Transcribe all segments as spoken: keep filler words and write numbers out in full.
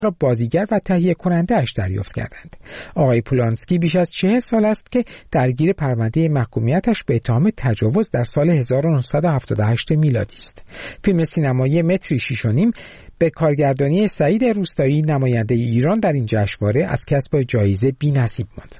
را بازیگر و تهیه کننده اش دریافت کردند. آقای پولانسکی بیش از چهل سال است که درگیر پرونده محکومیتش به اتهام تجاوز در سال هزار و نهصد و هفتاد و هشت میلادی است. فیلم سینمایی متری شیش و نیم به کارگردانی سعید روستایی نماینده ایران در این جشنواره از کسب جایزه بی‌نصیب ماند.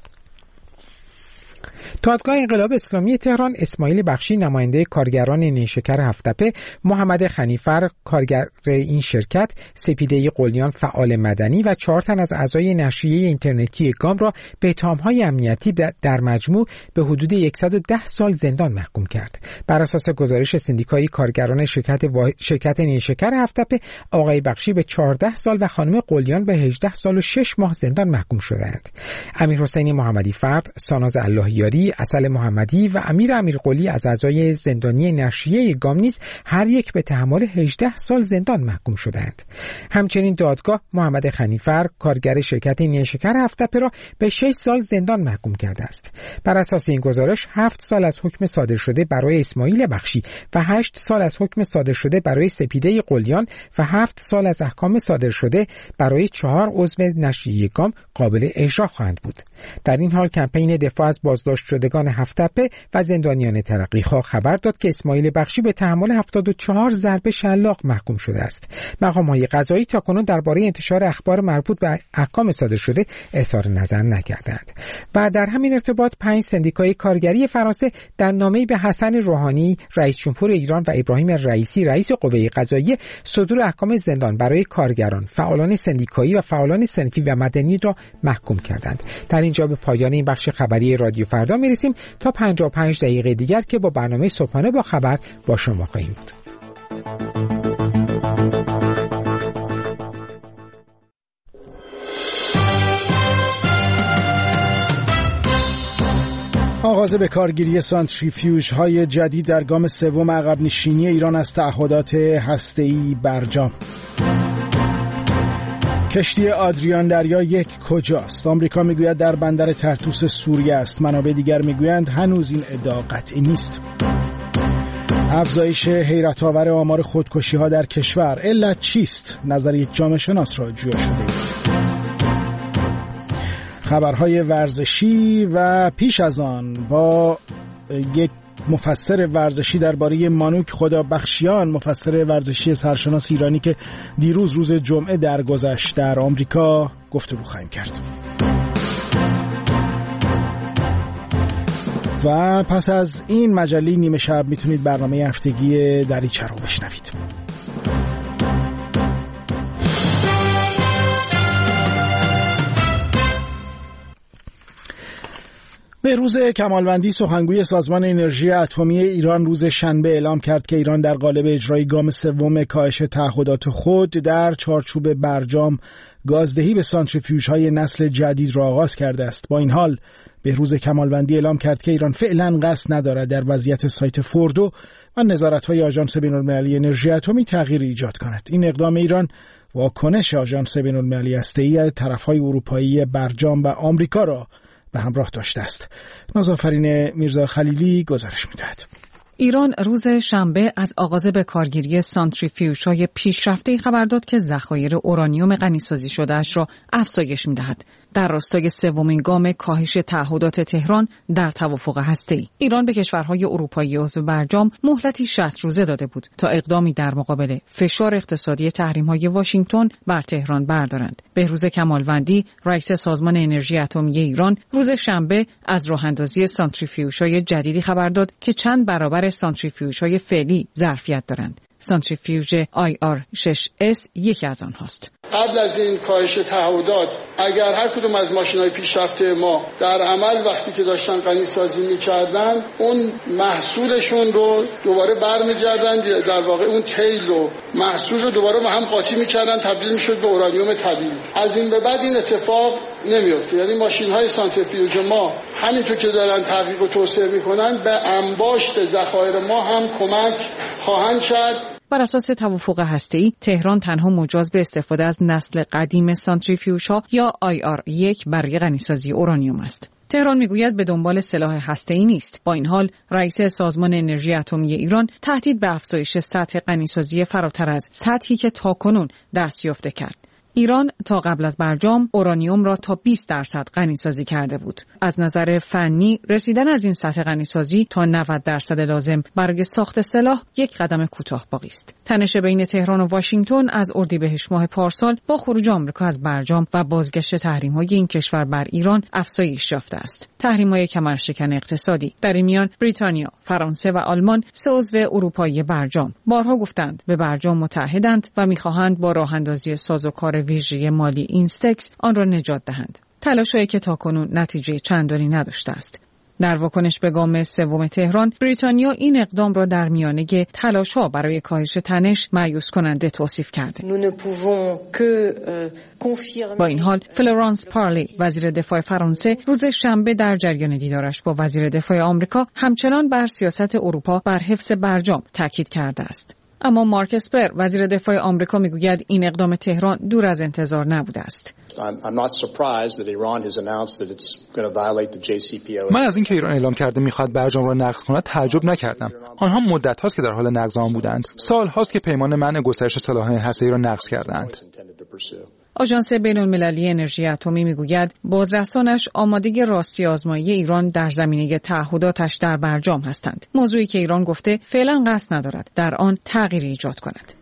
دادگاه انقلاب اسلامی تهران اسماعیل بخشی نماینده کارگران نیشکر هفت‌تپه، محمد خنیفر کارگر این شرکت، سپیده قلیان فعال مدنی و چهار تن از اعضای نشریه اینترنتی گام را به اتهام‌های امنیتی در مجموع به حدود صد و ده سال زندان محکوم کرد. بر اساس گزارش سندیکای کارگران شرکت وا... شرکت نیشکر هفت‌تپه، آقای بخشی به چهارده سال و خانم قلیان به هجده سال و شش ماه زندان محکوم شدند. امیرحسین محمدی فرد، ساناز اللهیاری، عسل محمدی و امیر امیرقلی از اعضای زندانی نشریه گام نیز هر یک به تحمل هجده سال زندان محکوم شدند. همچنین دادگاه محمد خنیفر کارگر شرکت نیشکر هفت‌تپه را به شش سال زندان محکوم کرده است. بر اساس این گزارش هفت سال از حکم صادر شده برای اسماعیل بخشی و هشت سال از حکم صادر شده برای سپیده قلیان و هفت سال از احکام صادر شده برای چهار عضو نشریه گام قابل اجرا خواهند بود. در این حال کمپین دفاع از بازداشت شدگان هفت‌تپه و زندانیان ترقی‌خواه خبر داد که اسماعیل بخشی به تحمل هفتاد و چهار ضربه شلاق محکوم شده است. مقام‌های قضایی تاکنون درباره انتشار اخبار مربوط به احکام صادر شده اظهار نظر نکردند. و در همین ارتباط پنج سندیکای کارگری فرانسه در نامه‌ای به حسن روحانی رئیس جمهور ایران و ابراهیم رئیسی رئیس قوه قضاییه صدور احکام زندان برای کارگران، فعالان سندیکایی و فعالان صنفی و مدنی را محکوم کردند. در اینجا به پایان این بخش خبری رادیو فردا میرسیم تا پنجاه و پنج دقیقه دیگر که با برنامه صبحانه با خبر با شما خواهیم بود. آغاز به کارگیری سانتریفیوژهای جدید در گام سوم عقب نشینی ایران از تعهدات هسته‌ای برجام. کشتی آدریان دریا یک کجاست؟ آمریکا میگوید در بندر طرطوس سوریه است. منابع دیگر میگویند هنوز این ادعا قطعی نیست. افزایش حیرت آور آمار خودکشی ها در کشور، علت چیست؟ نظر یک جامعه شناس را جویا شده. خبرهای ورزشی و پیش از آن با یک مفسر ورزشی درباره مانوک خدابخشیان، مفسر ورزشی سرشناس ایرانی که دیروز روز جمعه درگذشت در آمریکا گفتگو خواهیم کرد. و پس از این مجله نیمه شب میتونید برنامه هفتگی دریچه رو بشنوید. بهروز کمالوندی سخنگوی سازمان انرژی اتمی ایران روز شنبه اعلام کرد که ایران در قالب اجرای گام سوم کاهش تعهدات خود در چارچوب برجام گازدهی به سانتریفیوژهای نسل جدید را آغاز کرده است. با این حال بهروز کمالوندی اعلام کرد که ایران فعلا قصد ندارد در وضعیت سایت فوردو و نظارت‌های آژانس بین‌المللی انرژی اتمی تغییر ایجاد کند. این اقدام ایران واکنش آژانس بین‌المللی هسته‌ای، طرف‌های اروپایی برجام و آمریکا را به همراه داشته است. نازآفرین میرزا خلیلی گزارش می‌دهد. ایران روز شنبه از آغاز به کارگیری سانتریفیوژهای پیشرفته خبر داد که ذخایر اورانیوم غنی‌سازی شده‌اش را افزایش می‌دهد. در راستای سومین گام کاهش تعهدات تهران در توافق هسته‌ای، ایران به کشورهای اروپایی عضو برجام مهلتی شصت روزه داده بود تا اقدامی در مقابل فشار اقتصادی تحریم‌های واشنگتن بر تهران بردارند. بهروز کمالوندی، رئیس سازمان انرژی اتمی ایران، روز شنبه از راه‌اندازی سانتریفیوژهای جدیدی خبر داد که چند برابر سانتریفیوژهای فعلی ظرفیت دارند. سانتریفیوژ آی آر شش اس یکی از آنهاست. قبل از این کاهش تعهدات اگر هر کدوم از ماشین‌های پیشرفته ما در عمل وقتی که داشتن غنی سازی می‌کردن اون محصولشون رو دوباره برمیگردن، در واقع اون تیل و محصول رو دوباره با هم قاطی می‌کردن، تبدیل می‌شد به اورانیوم طبیعی. از این به بعد این اتفاق نمی‌افته. یعنی ماشین‌های سانتریفیوژ ما همینطور که دارن تحقیق و توسعه می‌کنن به انباشت ذخایر ما هم کمک خواهند کرد. بر اساس توافق هسته‌ای، تهران تنها مجاز به استفاده از نسل قدیم سانتریفیوژها یا آی آر یک برای غنی‌سازی اورانیوم است. تهران میگوید به دنبال سلاح هسته‌ای نیست. با این حال، رئیس سازمان انرژی اتمی ایران تهدید به افزایش سطح غنی‌سازی فراتر از سطحی که تاکنون دستیافته کرد. ایران تا قبل از برجام اورانیوم را تا بیست درصد غنی‌سازی کرده بود. از نظر فنی رسیدن از این سطح غنی‌سازی تا نود درصد لازم برای ساخت سلاح یک قدم کوتاه باقی است. تنش بین تهران و واشنگتن از اردیبهشت ماه پارسال با خروج آمریکا از برجام و بازگشت تحریم‌های این کشور بر ایران افزایش یافته است. تحریم‌های کمرشکن اقتصادی. در این میان بریتانیا، فرانسه و آلمان سه عضو اروپایی برجام بارها گفتند به برجام متحدند و می‌خواهند با راه‌اندازی سازوکار ویژه مالی اینستکس آن را نجات دهند. تلاش‌هایی که تاکنون نتیجه چندانی نداشته است. در واکنش به گام سوم تهران، بریتانیا این اقدام را در میانه تلاش‌ها برای کاهش تنش مایوس کننده توصیف کرده. با این حال، فلورانس پارلی، وزیر دفاع فرانسه، روز شنبه در جریان دیدارش با وزیر دفاع آمریکا همچنان بر سیاست اروپا بر حفظ برجام تاکید کرده است. اما مارک اسپر، وزیر دفاع آمریکا، میگوید این اقدام تهران دور از انتظار نبوده است. من از اینکه ایران اعلام کرده میخواد برجام را نقض کند تعجب نکردم. آنها مدت هاست که در حال نقض آن بودند. سال هاست که پیمان منع گسترش سلاح‌های هسته‌ای را نقض کردند. آژانس بین‌المللی انرژی اتمی میگوید بازرسانش آمادگی راستی آزمایی ایران در زمینه تعهداتش در برجام هستند. موضوعی که ایران گفته فعلا قصد ندارد در آن تغییری ایجاد کند.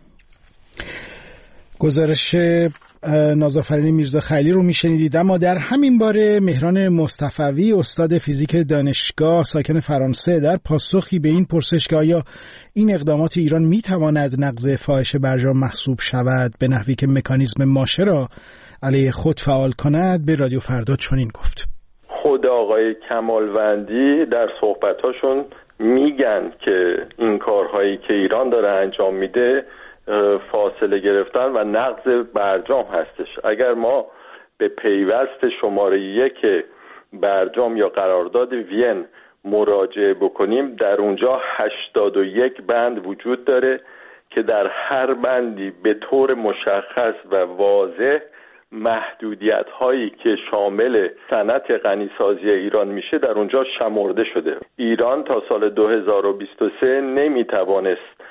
گزارش نازآفرین میرزا خلیلی رو میشنیدید. اما در همین باره مهران مصطفوی، استاد فیزیک دانشگاه ساکن فرانسه، در پاسخی به این پرسش که آیا این اقدامات ایران میتواند نقض فاحش برجام محسوب شود به نحوی که مکانیزم ماشه را علیه خود فعال کند، به رادیو فردا چنین گفت. خود آقای کمالوندی در صحبتاشون میگن که این کارهایی که ایران داره انجام میده فاصله گرفتن و نقض برجام هستش. اگر ما به پیوست شماره یک برجام یا قرارداد وین مراجعه بکنیم، در اونجا هشتاد و یک بند وجود داره که در هر بندی به طور مشخص و واضح محدودیت هایی که شامل صنعت غنیسازی ایران میشه در اونجا شمرده شده. ایران تا سال دو هزار و بیست و سه نمیتوانست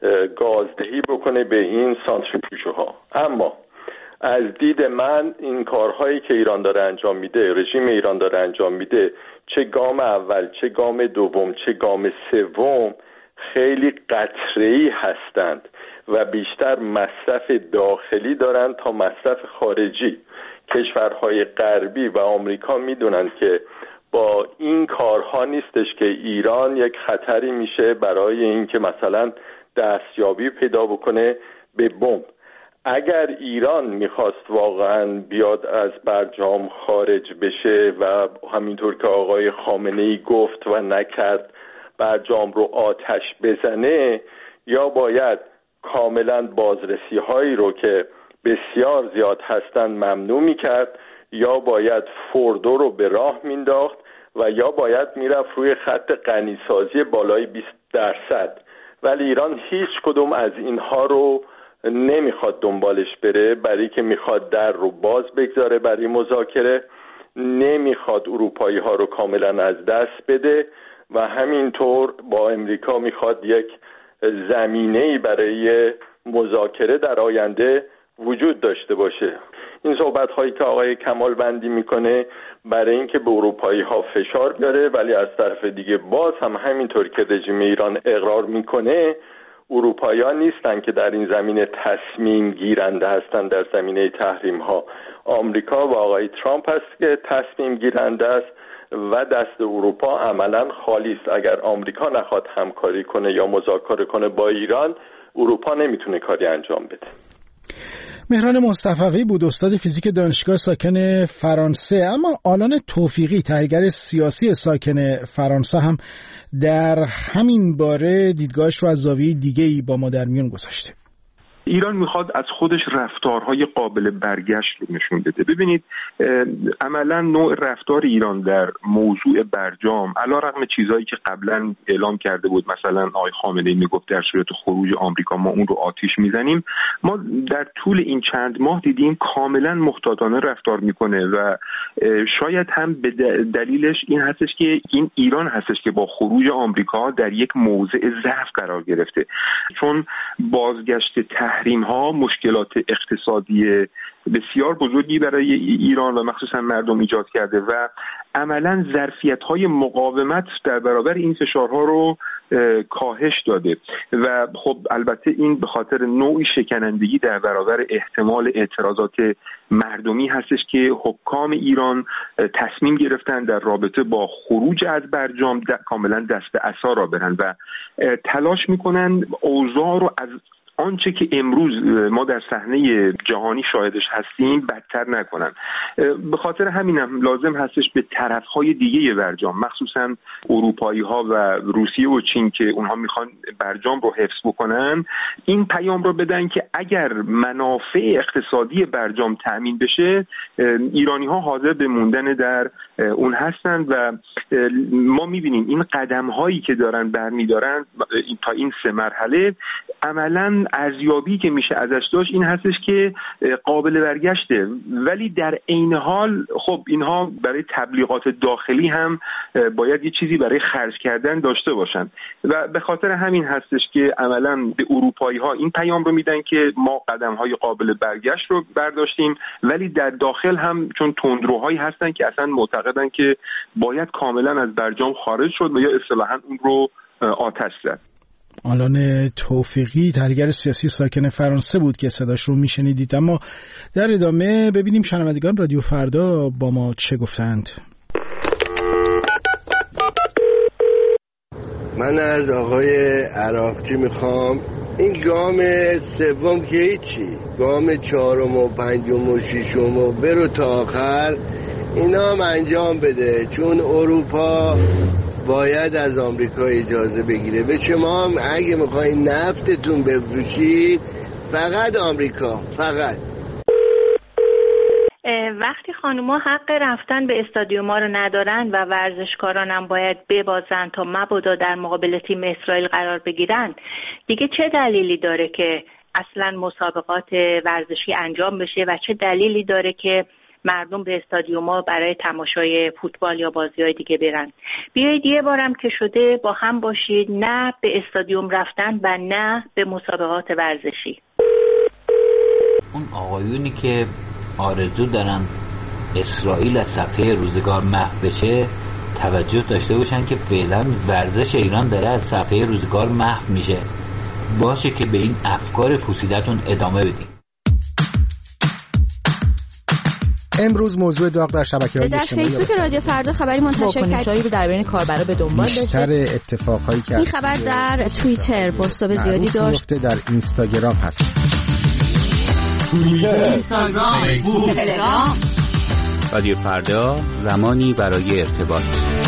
گازدهی بکنه به این سانتریفیوژها. اما از دید من این کارهایی که ایران داره انجام میده، رژیم ایران داره انجام میده، چه گام اول، چه گام دوم، چه گام سوم، خیلی قطره‌ای هستند و بیشتر مصرف داخلی دارن تا مصرف خارجی. کشورهای غربی و آمریکا میدونن که با این کارها نیستش که ایران یک خطری میشه برای اینکه مثلا دستیابی پیدا بکنه به بمب. اگر ایران میخواست واقعا بیاد از برجام خارج بشه و همینطور که آقای خامنه‌ای گفت و نکرد برجام رو آتش بزنه، یا باید کاملا بازرسی هایی رو که بسیار زیاد هستن ممنوع میکرد، یا باید فوردو رو به راه مینداخت و یا باید میرفت روی خط غنیسازی بالای بیست درصد. ولی ایران هیچ کدوم از اینها رو نمیخواد دنبالش بره، برای که میخواد در رو باز بگذاره برای مذاکره، نمیخواد اروپایی ها رو کاملا از دست بده و همینطور با امریکا میخواد یک زمینه‌ای برای مذاکره در آینده وجود داشته باشه. این صحبت هایی که آقای کمالوندی میکنه برای اینکه به اروپایی ها فشار بیاره، ولی از طرف دیگه باز هم همینطور که رژیم ایران اقرار میکنه، اروپایی ها نیستن که در این زمینه تصمیم گیرنده هستن. در زمینه تحریم ها آمریکا و آقای ترامپ هست که تصمیم گیرنده است و دست اروپا عملا خالی است. اگر آمریکا نخواد همکاری کنه یا مذاکره کنه با ایران، اروپا نمیتونه کاری انجام بده. مهران مصطفوی بود، استاد فیزیک دانشگاه ساکن فرانسه. اما آلان توفیقی، تحلیلگر سیاسی ساکن فرانسه، هم در همین باره دیدگاهش رو از زاویه دیگه‌ای با ما در میون گذاشته. ایران میخواد از خودش رفتارهای قابل برگشت رو نشون بده. ببینید عملا نوع رفتار ایران در موضوع برجام، علیرغم چیزایی که قبلا اعلام کرده بود، مثلا آقای خامنه‌ای میگفت در صورت خروج آمریکا ما اون رو آتش میزنیم، ما در طول این چند ماه دیدیم کاملا محتاطانه رفتار میکنه و شاید هم به دلیلش این هستش که این ایران هستش که با خروج آمریکا در یک موضع ضعف قرار گرفته، چون بازگشت تحریم ها مشکلات اقتصادی بسیار بزرگی برای ایران و مخصوصا مردم ایجاد کرده و عملاً ظرفیت‌های مقاومت در برابر این فشارها رو کاهش داده و خب البته این به خاطر نوعی شکنندگی در برابر احتمال اعتراضات مردمی هستش که حکام ایران تصمیم گرفتن در رابطه با خروج از برجام کاملا دست به عصا را برن و تلاش میکنن اوضاع رو از آنچه که امروز ما در صحنه جهانی شاهدش هستیم بدتر نکنن. به خاطر همینم لازم هستش به طرفهای دیگه برجام مخصوصا اروپایی ها و روسیه و چین که اونها میخوان برجام رو حفظ بکنن این پیام رو بدن که اگر منافع اقتصادی برجام تأمین بشه ایرانی ها حاضر به موندن در اون هستن و ما میبینیم این قدم هایی که دارن برمیدارن تا این سه مرحله عملاً ارزیابی که میشه ازش داشت این هستش که قابل برگشته، ولی در عین حال خب اینها برای تبلیغات داخلی هم باید یه چیزی برای خرج کردن داشته باشن و به خاطر همین هستش که عملاً به اروپایی ها این پیام رو میدن که ما قدم های قابل برگشت رو برداشتیم، ولی در داخل هم چون تندروهایی هستن که اصلا معتقدن که باید کاملا از برجام خارج شد و یا اصطلاحاً اون رو آتش زد. آلان توفیقی تحلیلگر سیاسی ساکن فرانسه بود که صداش رو میشنیدید. اما در ادامه ببینیم شنوندگان رادیو فردا با ما چه گفتند. من از آقای عراقچی میخوام این گام سوم که هیچی، گام چهارم و پنجم و ششم و برو تا آخر اینا هم انجام بده، چون اروپا باید از آمریکا اجازه بگیره. به شما هم اگه میخواین نفتتون بفروشید فقط آمریکا، فقط. وقتی خانوما حق رفتن به استادیوما رو ندارن و ورزشکاران هم باید ببازن تا مبادا در مقابل تیم اسرائیل قرار بگیرن، دیگه چه دلیلی داره که اصلا مسابقات ورزشی انجام بشه و چه دلیلی داره که مردم به استادیوما برای تماشای فوتبال یا بازی‌های دیگه برن؟ بیایید یه بارم که شده با هم باشید، نه به استادیوم رفتن و نه به مسابقات ورزشی. اون آقایونی که آرزو دارن اسرائیل از صفحه روزگار محو بشه توجه داشته باشن که فعلا ورزش ایران داره از صفحه روزگار محو میشه. باشه که به این افکار پوسیدتون ادامه بدید. امروز موضوع داغ در شبکه‌های اجتماعی در فیسبوک رادیو فردا خبری منتشر کرد که در بین کاربرا به دنبال داشته. بیشتر اتفاقایی که این خبر در توییتر پست زیادی داشت، در اینستاگرام هست. توییتر، اینستاگرام، فیسبوک، تلگرام. رادیو فردا زمانی برای ارتباط.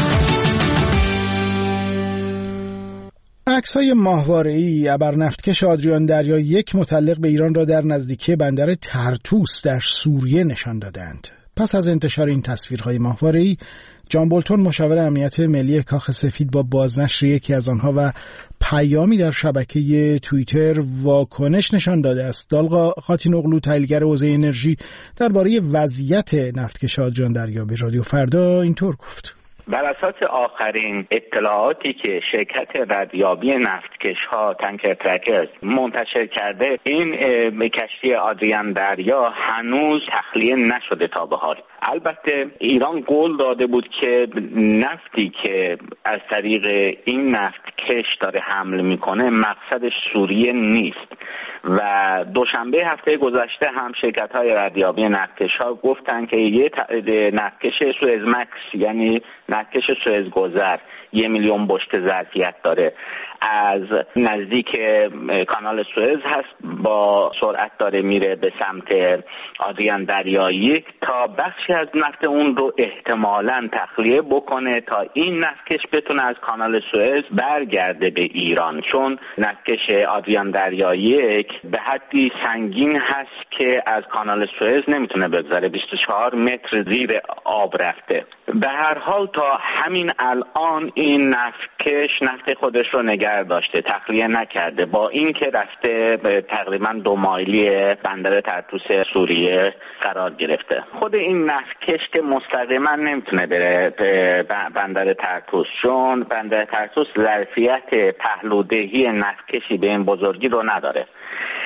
عکس‌های ماهواره‌ای ابرنفتکش آدریان دریا یک متعلق به ایران را در نزدیکی بندر ترتوس در سوریه نشان دادند. پس از انتشار این تصویرهای ماهواره‌ای، جان بولتون مشاور امنیت ملی کاخ سفید با بازنشر یکی از آنها و پیامی در شبکه توییتر واکنش نشان داده است. دالقا خاتینوغلو تحلیلگر حوزه انرژی درباره وضعیت نفتکش آدریان دریا به رادیو فردا اینطور گفت: بر اساس آخرین اطلاعاتی که شرکت ردیابی نفتکش ها تانکر ترکرز منتشر کرده، این کشتی آدریان دریا هنوز تخلیه نشده تا به حال. البته ایران قول داده بود که نفتی که از طریق این نفتکش داره حمل میکنه مقصدش سوریه نیست و دوشنبه هفته گذشته هم شرکت های ردیابی نفتکش ها گفتن که یه نفتکش سوئز مکس یعنی نفتکش سوئز گذر یه میلیون بشکه ظرفیت داره، از نزدیک کانال سوئز هست، با سرعت داره میره به سمت آدریان دریا یک تا بخشی از نفت اون رو احتمالاً تخلیه بکنه تا این نفتکش بتونه از کانال سوئز برگرده به ایران، چون نفتکش آدریان دریا یک به حدی سنگین هست که از کانال سوئز نمیتونه بگذره، بیست و چهار متر زیر آب رفته. به هر حال تا همین الان این نفتکش نفت خودش رو نگه داشته، تخلیه نکرده، با این که رفته تقریبا دو مایلی بندر ترتوس سوریه قرار گرفته. خود این نفتکش که مستقیما نمیتونه بره بندر ترتوس، چون بندر ترتوس ظرفیت پهلودهی نفتکشی به این بزرگی رو نداره.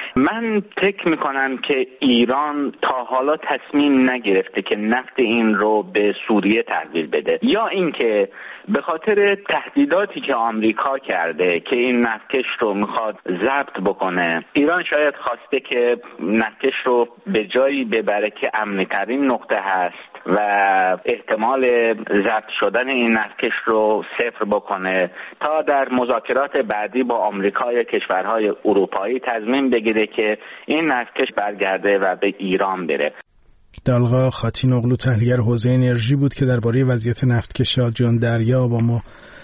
من فکر میکنم که ایران تا حالا تصمیم نگرفته که نفت این رو به سوریه تحویل بده، یا اینکه به خاطر تهدیداتی که آمریکا کرده که این نفتکش رو میخواد ضبط بکنه، ایران شاید خواسته که نفتکش رو به جایی ببره که امنی ترین نقطه هست و احتمال ضبط شدن این نفتکش رو صفر بکنه تا در مذاکرات بعدی با آمریکا یا کشورهای اروپایی تصمیم بگیره که این نفتکش برگرده و به ایران بره. دالغا خاتینوغلو تحلیلگر حوزه انرژی بود که درباره وضعیت نفتکش آجیان دریا با ما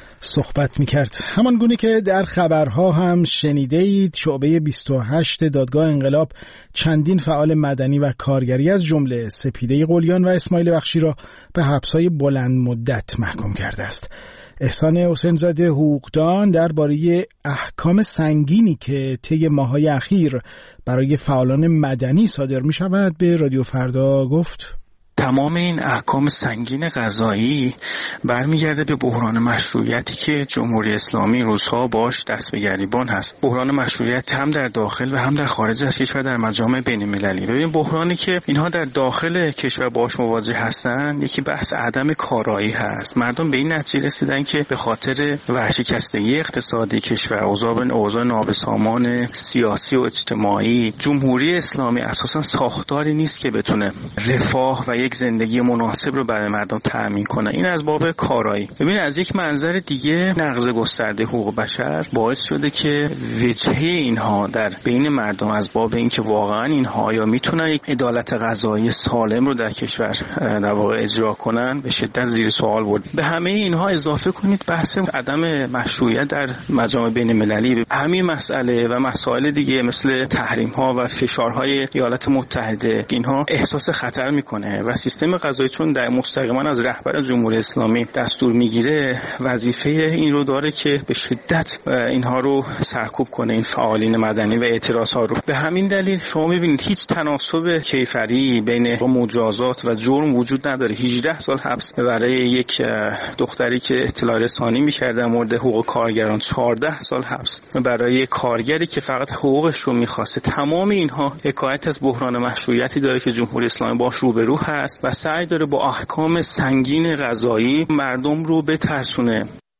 صحبت می‌کرد. همان گونه که در خبرها هم شنیده اید، شعبه بیست و هشت دادگاه انقلاب چندین فعال مدنی و کارگری از جمله سپیده قلیان و اسماعیل بخشی را به حبس‌های بلند مدت محکوم کرده است. احسان حسین زاده حقوقدان درباره احکام سنگینی که طی ماه‌های اخیر برای فعالان مدنی صادر می‌شود به رادیو فردا گفت: تمام این احکام سنگین قضایی برمیگرده به بحران مشروعیتی که جمهوری اسلامی روزها باش دست به گریبان هست. بحران مشروعیت هم در داخل و هم در خارج از کشور در مجامع بین‌المللی. ببین بحرانی که اینها در داخل کشور باش مواجه هستن، یکی بحث عدم کارایی هست. مردم به این نتیجه رسیدن که به خاطر ورشکستگی اقتصادی کشور، اوضاع اوضاع نابسامان سیاسی و اجتماعی، جمهوری اسلامی اساساً ساختاری نیست که بتونه رفاه و یک زندگی مناسب رو برای مردم تأمین کنه. این از باب کارایی. ببین از یک منظر دیگه نقض گسترده حقوق بشر باعث شده که وجهه اینها در بین مردم از باب اینکه واقعا اینها یا میتونن یک عدالت قضایی سالم رو در کشور در واقع اجرا کنن به شدت زیر سوال برد. به همه اینها اضافه کنید بحث عدم مشروعیت در مجامع بین‌المللی، همین مسئله و مسائل دیگه مثل تحریم ها و فشارهای ایالات متحده، اینها احساس خطر میکنه و سیستم قضایی چون در مستقیما از رهبر جمهوری اسلامی دستور میگیره، وظیفه این رو داره که به شدت اینها رو سرکوب کنه، این فعالین مدنی و اعتراض ها رو. به همین دلیل شما میبینید هیچ تناسب کیفری بین مجازات و جرم وجود نداره. هجده سال حبس برای یک دختری که اطلاع رسانی میکرد در مورد حقوق کارگران، چهارده سال حبس برای کارگری که فقط حقوقش رو میخواسته. تمام اینها حکایت از بحران مشروعیتی داره که جمهوری اسلامی باش روبرو هست و سعی داره با احکام سنگین قضایی مردم رو بترسونه.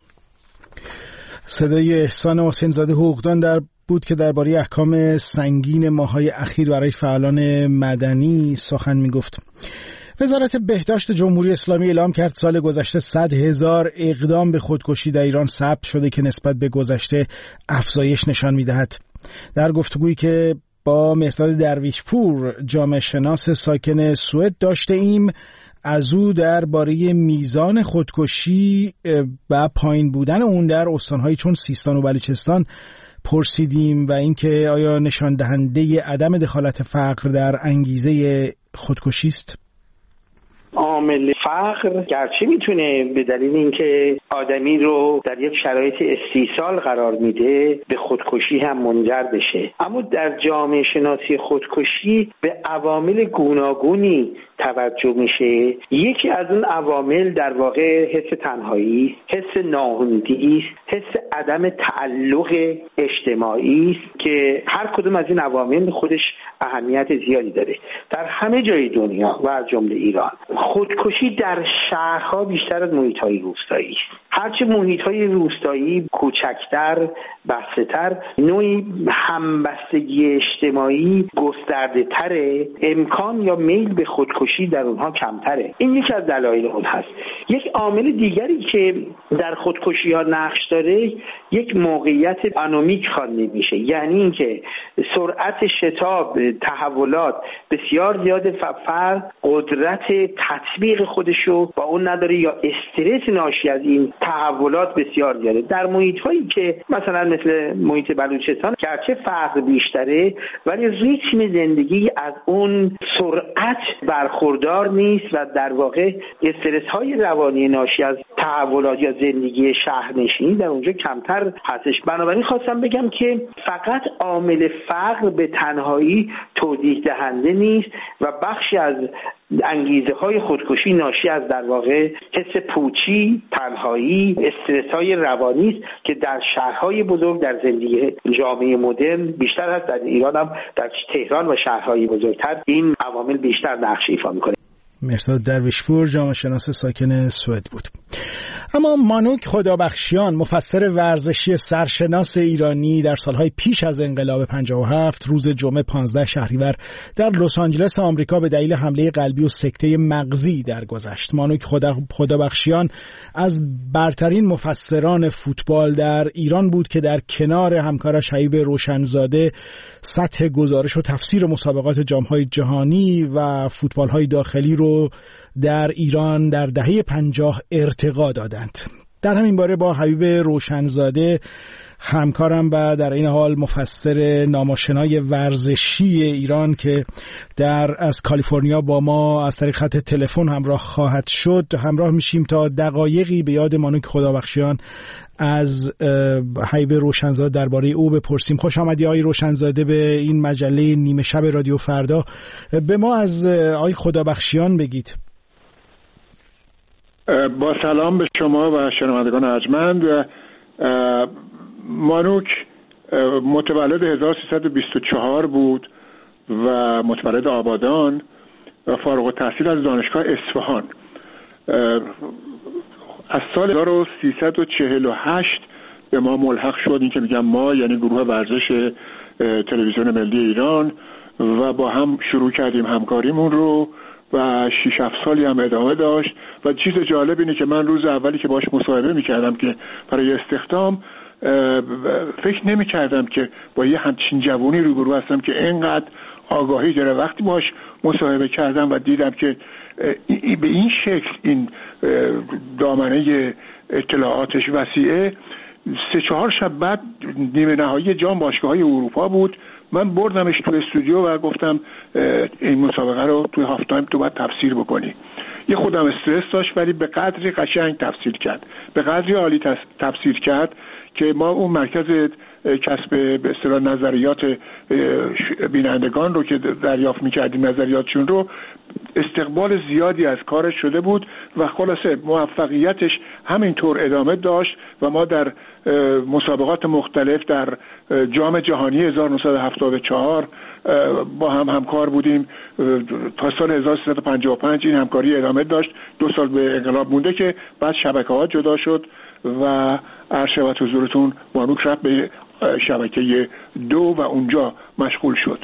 صدای احسان حسین زاده حقوقدان در بود که درباره احکام سنگین ماه‌های اخیر برای فعالان مدنی سخن می‌گفت. وزارت بهداشت جمهوری اسلامی اعلام کرد سال گذشته صد هزار اقدام به خودکشی در ایران ثبت شده که نسبت به گذشته افزایش نشان می‌دهد. در گفتگویی که با مهرداد درویشپور جامعه شناس ساکن سوئد داشته ایم، از او درباره میزان خودکشی و پایین بودن اون در استان‌هایی چون سیستان و بلوچستان پرسیدیم و اینکه آیا نشان دهنده عدم دخالت فقر در انگیزه خودکشی است؟ عامل فقر گرچه میتونه به دلیل اینکه آدمی رو در یک شرایط استیصال قرار میده به خودکشی هم منجر بشه، اما در جامعه شناسی خودکشی به عوامل گوناگونی توجه میشه. یکی از اون عوامل در واقع حس تنهایی، حس ناامیدی، حس عدم تعلق اجتماعی است که هر کدوم از این عوامل خودش اهمیت زیادی داره. در همه جای دنیا و از جمله ایران خودکشی در شهرها بیشتر از محیط‌های روستایی است. هرچه محیط‌های روستایی کوچکتر، بسته‌تر، نوعی همبستگی اجتماعی گسترده‌تره، امکان یا میل به خودکشی در اونها کمتره. این یکی از دلایل اون هست. یک عامل دیگری که در خودکشی‌ها نقش داره یک موقعیت آنومیک خوانده میشه، یعنی اینکه سرعت شتاب تحولات بسیار زیاده، فرد قدرت تطبیق خودشو با اون نداره یا استرس ناشی از این تحولات بسیار زیاده. در محیط‌هایی که مثلا مثل محیط بلوچستان گرچه فقر بیشتره ولی ریتم زندگی از اون سرعت برخوردار نیست و در واقع استرس‌های روانی ناشی از تحولات یا زندگی شهرنشینی در اونجا کمتر هستش. بنابراین خواستم بگم که فقط عامل فقر به تنهایی توضیح دهنده نیست و بخشی از انگیزه های خودکشی ناشی از در واقع حس پوچی، تنهایی، استرس های روانی است که در شهرهای بزرگ در زندگی جامعه مدرن بیشتر هست. در ایران هم در تهران و شهرهای بزرگتر این عوامل بیشتر نقش ایفا میکنه. مهرداد درویشپور جامعه شناس ساکن سوئد بود. اما مانوک خدابخشیان مفسر ورزشی سرشناس ایرانی در سالهای پیش از انقلاب پنجاه و هفت روز جمعه پانزده شهریور در لس آنجلس آمریکا به دلیل حمله قلبی و سکته مغزی درگذشت. مانوک خدابخشیان از برترین مفسران فوتبال در ایران بود که در کنار همکارش حبیب روشنزاده سطح گزارش و تفسیر مسابقات جام‌های جهانی و فوتبال‌های داخلی رو در ایران در دهه پنجاه ارتقا دادند. در همین باره با حبیب روشنزاده همکارم و در این حال مفسر ناماشنای ورزشی ایران که در از کالیفرنیا با ما از طریق خط تلفن همراه خواهد شد همراه میشیم تا دقایقی به یاد مانوک خدابخشیان از حبیب روشنزاده درباره او بپرسیم. خوش آمدی آقای روشنزاده به این مجله نیمه شب رادیو فردا. به ما از آقای خدابخشیان بگید. با سلام به شما و شنوندگان ارجمند. مانوک متولد هزار و سیصد و بیست و چهار بود و متولد آبادان و فارغ التحصیل از دانشگاه اصفهان. از سال هزار و سیصد و چهل و هشت به ما ملحق شد. این که میگم ما یعنی گروه ورزش تلویزیون ملی ایران و با هم شروع کردیم همکاریمون رو و شش هفت سالی هم ادامه داشت و چیز جالب اینه که من روز اولی که باش مصاحبه میکردم که برای استخدام فکر نمیکردم که با یه همچین جوونی روبرو هستم که اینقدر آگاهی داره. وقتی باش مصاحبه کردم و دیدم که به این شکل این دامنه اطلاعاتش وسیعه، سه چهار شب بعد نیمه نهایی جام باشگاه‌های اروپا بود، من بردمش تو استودیو و گفتم این مسابقه رو توی هاف تایم تو باید تفسیر بکنی. یه خودم استرس داشت ولی به قدری قشنگ تفسیر کرد، به قدری عالی تفسیر کرد که ما اون مرکز کسب به اصطلاح نظریات بینندگان رو که دریافت می‌کردیم نظریاتشون رو استقبال زیادی از کارش شده بود و خلاصه موفقیتش همینطور ادامه داشت و ما در مسابقات مختلف در جام جهانی هزار و نهصد و هفتاد و چهار با هم همکار بودیم. تا سال هزار و سیصد و پنجاه و پنج این همکاری ادامه داشت. دو سال به انقلاب مونده که بعد شبکه‌ها جدا شد و عرض شود حضورتون مانوک رفت به شبکه دو و اونجا مشغول شد.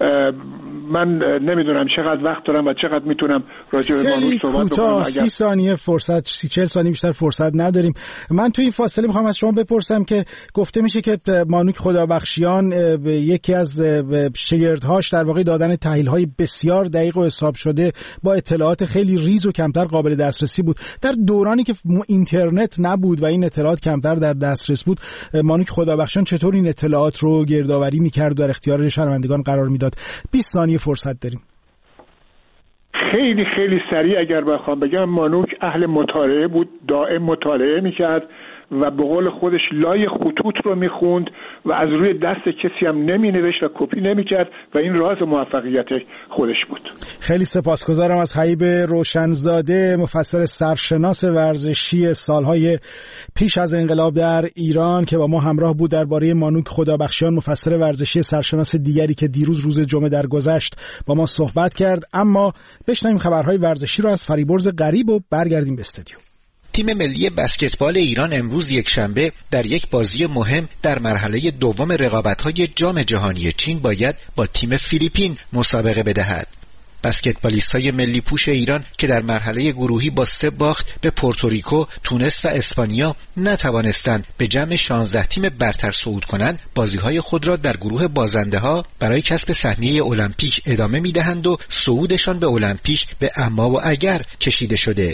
من نمیدونم چقدر وقت دارم و چقدر میتونم راجع به مانوک صحبت بکنم. سی ثانیه فرصت، سی چهل ثانیه بیشتر فرصت نداریم. من تو این فاصله میخوام از شما بپرسم که گفته میشه که مانوک خدابخشیان یکی از شاگردهاش در واقع دادن تحلیل‌های بسیار دقیق و حساب شده با اطلاعات خیلی ریز و کمتر قابل دسترسی بود. در دورانی که اینترنت نبود و این اطلاعات کمتر در دسترس بود، مانوک خدابخشیان چطور این اطلاعات رو گردآوری می‌کرد و در اختیار شنوندگان قرار میداد؟ بیست ثانیه فرصت داریم. خیلی خیلی سریع اگر بخوام بگم، مانوک اهل مطالعه بود، دائم مطالعه میکرد و به قول خودش لای خطوط رو میخوند و از روی دست کسی هم نمینوشت و کپی نمیکرد و این راز موفقیت خودش بود. خیلی سپاسگزارم از حبیب روشنزاده، مفسر سرشناس ورزشی سالهای پیش از انقلاب در ایران که با ما همراه بود درباره مانوک خدابخشیان، مفسر ورزشی سرشناس دیگری که دیروز روز جمعه درگذشت با ما صحبت کرد. اما بشنویم خبرهای ورزشی رو از فریبرز غریب و برگردیم به استودیو. تیم ملی بسکتبال ایران امروز یکشنبه در یک بازی مهم در مرحله دوم رقابت‌های جام جهانی چین باید با تیم فیلیپین مسابقه بدهد. بسکتبالیست‌های ملی پوش ایران که در مرحله گروهی با سه باخت به پورتوریکو، تونس و اسپانیا نتوانستند به جمع شانزده تیم برتر صعود کنند، بازی‌های خود را در گروه بازنده‌ها برای کسب سهمیه المپیک ادامه می‌دهند و صعودشان به المپیک به اما و اگر کشیده شده.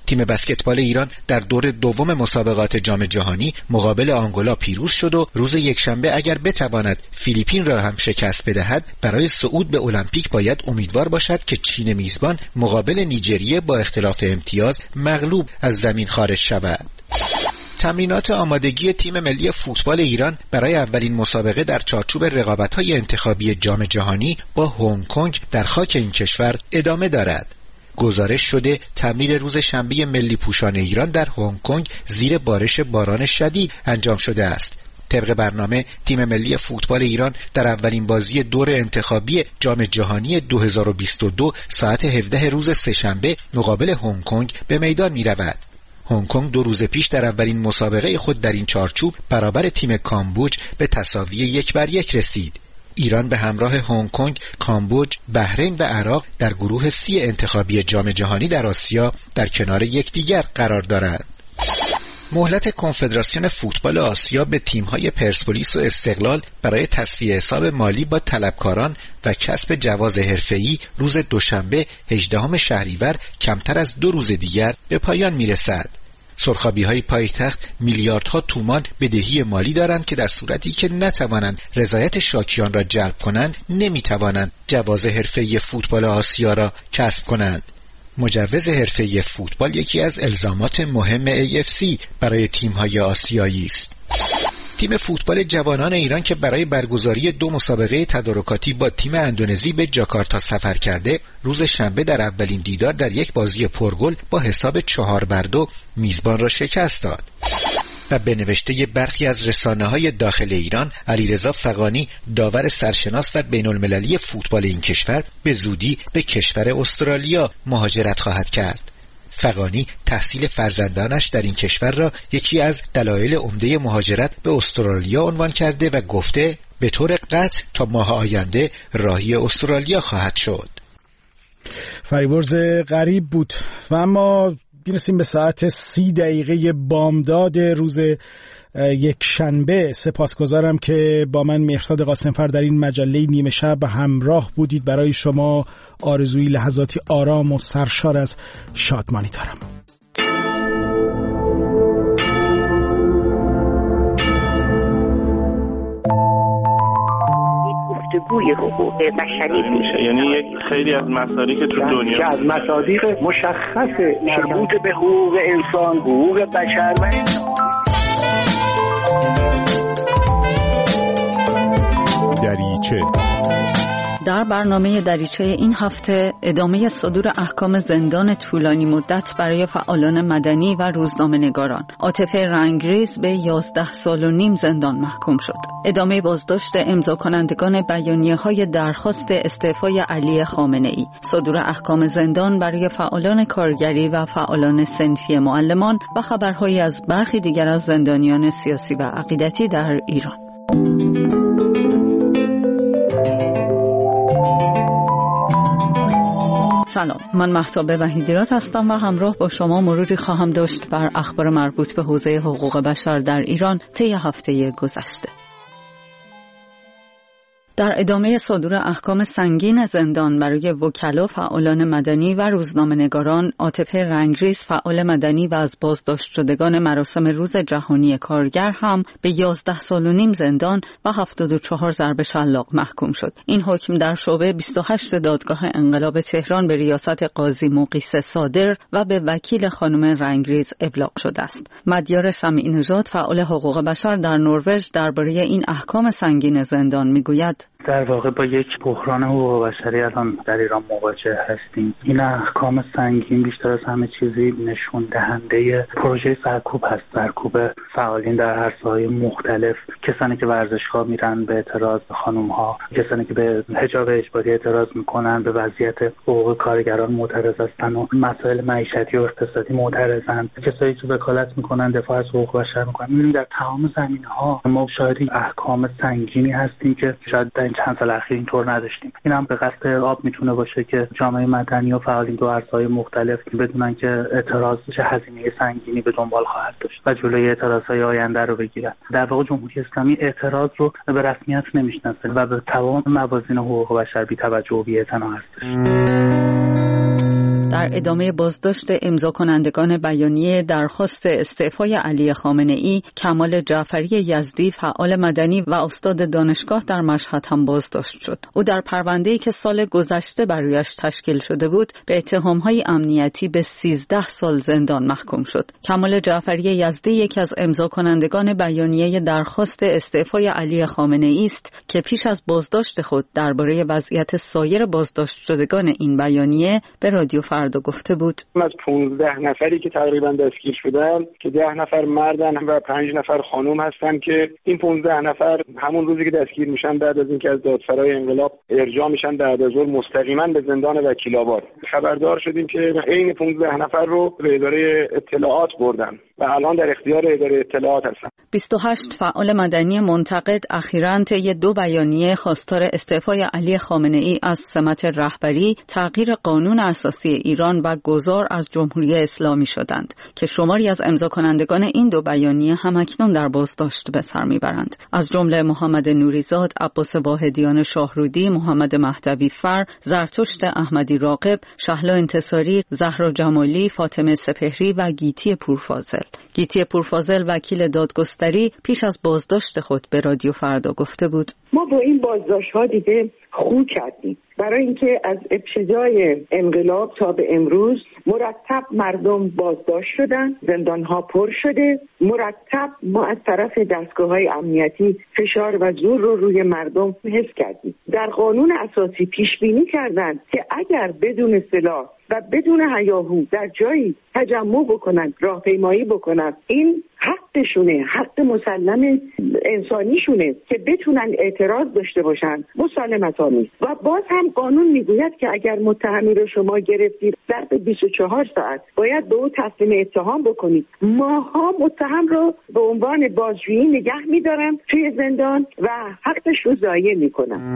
تیم بسکتبال ایران در دور دوم مسابقات جام جهانی مقابل آنگولا پیروز شد و روز یکشنبه اگر بتواند فیلیپین را هم شکست بدهد برای صعود به المپیک باید امیدوار باشد که چین میزبان مقابل نیجریه با اختلاف امتیاز مغلوب از زمین خارج شود. تمرینات آمادگی تیم ملی فوتبال ایران برای اولین مسابقه در چارچوب رقابت‌های انتخابی جام جهانی با هنگ کنگ در خاک این کشور ادامه دارد. گزارش شده تمرین روز شنبه ملی پوشان ایران در هنگ کنگ زیر بارش باران شدید انجام شده است. طبق برنامه تیم ملی فوتبال ایران در اولین بازی دور انتخابی جام جهانی دو هزار و بیست و دو ساعت هفده روز سه‌شنبه مقابل هنگ کنگ به میدان می رود. هنگ کنگ دو روز پیش در اولین مسابقه خود در این چارچوب برابر تیم کامبوج به تساوی یک بر یک رسید. ایران به همراه هنگ کنگ، کامبوج، بحرین و عراق در گروه سی انتخابی جام جهانی در آسیا در کنار یکدیگر قرار دارد. مهلت کنفدراسیون فوتبال آسیا به تیم‌های پرسپولیس و استقلال برای تصفیه حساب مالی با طلبکاران و کسب جواز حرفه‌ای روز دوشنبه هجدهم شهریور کمتر از دو روز دیگر به پایان می‌رسد. سرخابی‌های پایتخت میلیاردها تومان بدهی مالی دارند که در صورتی که نتوانند رضایت شاکیان را جلب کنند نمی‌توانند جواز حرفه‌ای فوتبال آسیا را کسب کنند. مجوز حرفه‌ای فوتبال یکی از الزامات مهم ای اف سی برای تیم‌های آسیایی است. تیم فوتبال جوانان ایران که برای برگزاری دو مسابقه تدارکاتی با تیم اندونزی به جاکارتا سفر کرده، روز شنبه در اولین دیدار در یک بازی پرگل با حساب چهار بر دو میزبان را شکست داد. و به نوشته برخی از رسانه‌های داخل ایران، علیرضا فغانی داور سرشناس و بین‌المللی فوتبال این کشور به زودی به کشور استرالیا مهاجرت خواهد کرد. فغانی تحصیل فرزندانش در این کشور را یکی از دلایل عمده مهاجرت به استرالیا عنوان کرده و گفته به طور قطع تا ماه آینده راهی استرالیا خواهد شد. فریبرز غریب بود. و اما میرسیم به ساعت سی دقیقه بامداد روز یک شنبه. سپاسگزارم که با من مهرداد قاسمفر در این مجله نیمه شب همراه بودید. برای شما آرزوی لحظاتی آرام و سرشار از شادمانی دارم. گفتگوی حقوق بشری میشه، یعنی یک خیلی از مصادیق که تو دنیا که از مصادیق مشخص مربوط به حقوق انسان، حقوق بشر و دریچه. در برنامه دریچه این هفته ادامه صدور احکام زندان طولانی مدت برای فعالان مدنی و روزنامه‌نگاران. عاطفه رنگریز به یازده سال و نیم زندان محکوم شد. ادامه بازداشت امضا کنندگان بیانیه‌های درخواست استعفای علی خامنه‌ای. صدور احکام زندان برای فعالان کارگری و فعالان صنفی معلمان و خبرهایی از برخی دیگر از زندانیان سیاسی و عقیدتی در ایران. سلام، من مهتاب وحیدیرات هستم و همراه با شما مروری خواهم داشت بر اخبار مربوط به حوزه حقوق بشر در ایران طی هفته گذشته. در ادامه صدور احکام سنگین زندان برای وکلا، فعالان مدنی و روزنامه‌نگاران، عاطفه رنگریز فعال مدنی و از بازداشت شدگان مراسم روز جهانی کارگر هم به یازده سال و نیم زندان و هفتاد و چهار ضرب شلاق محکوم شد. این حکم در شعبه بیست و هشت دادگاه انقلاب تهران به ریاست قاضی مقیس صادر و به وکیل خانم رنگریز ابلاغ شده است. مدیار سمیع نژاد، فعال حقوق بشر در نروژ، درباره این احکام سنگین زندان میگوید: در واقع با یک بحران حقوق بشری الان در ایران مواجه هستیم. این احکام سنگین بیشتر از همه چیزی نشون دهنده پروژه سرکوب هست، سرکوب فعالین در عرصه‌های مختلف، کسانی که ورزشگاه میرن به اعتراض به خانم‌ها، کسانی که به حجاب اجباری اعتراض میکنن، به وضعیت حقوق کارگران معترض هستن و مسائل معیشتی و اقتصادی معترضن، کسایی که وکالت میکنن دفاع از حقوق بشر میکنن. می‌بینیم در تمام زمینه‌ها ما شاهد احکام سنگینی هستیم که شاید در چند سال اخیر اینطور نداشتیم. این هم به قصد آب میتونه باشه که جامعه مدنی و فعالین تو عرصه‌های مختلف بدونن که اعتراض چه هزینه سنگینی به دنبال خواهد داشت و جلوی اعتراضهای آینده رو بگیرن. در واقع جمهوری اسلامی اعتراض رو به رسمیت نمیشناسه و به تمام موازین حقوق بشر بی توجه و بی اعتنا هستش. در ادامه بازداشت امضا کنندگان بیانیه درخواست استعفای علی خامنه‌ای، کمال جعفری یزدی فعال مدنی و استاد دانشگاه در مشهد هم بازداشت شد. او در پرونده‌ای که سال گذشته برایش تشکیل شده بود به اتهام‌های امنیتی به سیزده سال زندان محکوم شد. کمال جعفری یزدی یکی از امضا کنندگان بیانیه درخواست استعفای علی خامنه‌ای است که پیش از بازداشت خود درباره وضعیت سایر بازداشت شدگان این بیانیه به رادیو فردا گفته بود. از پانزده نفری که تقریبا دستگیر شدن که ده نفر مردن و پنج نفر خانم هستن که این پانزده نفر همون روزی که دستگیر میشن بعد از اینکه از دادسرای انقلاب ارجاع میشن بعد از ظهر مستقیما به زندان وکیل آباد. خبردار شدیم که عین پانزده نفر رو به اداره اطلاعات بردن و الان در اختیار اداره اطلاعات هستن. بیست و هشت فعال مدنی منتقد اخیراً طی دو بیانیه خواستار استعفای علی خامنه‌ای از سمت رهبری، تغییر قانون اساسی ایران و گذار از جمهوری اسلامی شدند که شماری از امضا کنندگان این دو بیانیه همکنون در بازداشت به سر میبرند. از جمله محمد نوریزاد، عباس واحدیان شاهرودی، محمد مهدوی فر، زرتشت احمدی راقب، شهلا انتصاری، زهرا جمالی، فاطمه سپهری و گیتی پورفاضل. گیتی پورفاضل وکیل دادگستری پیش از بازداشت خود به رادیو فردا گفته بود: ما با این بازداشت‌ها دیگه خو کردیم، برای اینکه از ابتدای انقلاب تا به امروز مرتب مردم بازداشت شدن، زندان‌ها پر شده، مرتب ما از طرف دستگاه‌های امنیتی فشار و زور رو روی مردم حس کردیم. در قانون اساسی پیش بینی کردند که اگر بدون سلاح و بدون هیاهو در جایی تجمع بکنن، راهپیمایی بکنن، این حقشونه، حق مسلم انسانیشونه که بتونن اعتراض داشته باشن، مسالمت آمیز. و باز هم قانون میگوید که اگر متهمی رو شما گرفتید ظرف بیست و چهار ساعت باید به او تسلیم اتهام بکنید. ماها متهم رو به عنوان بازجویی نگه میدارن توی زندان و حقش رو ضایع میکنن.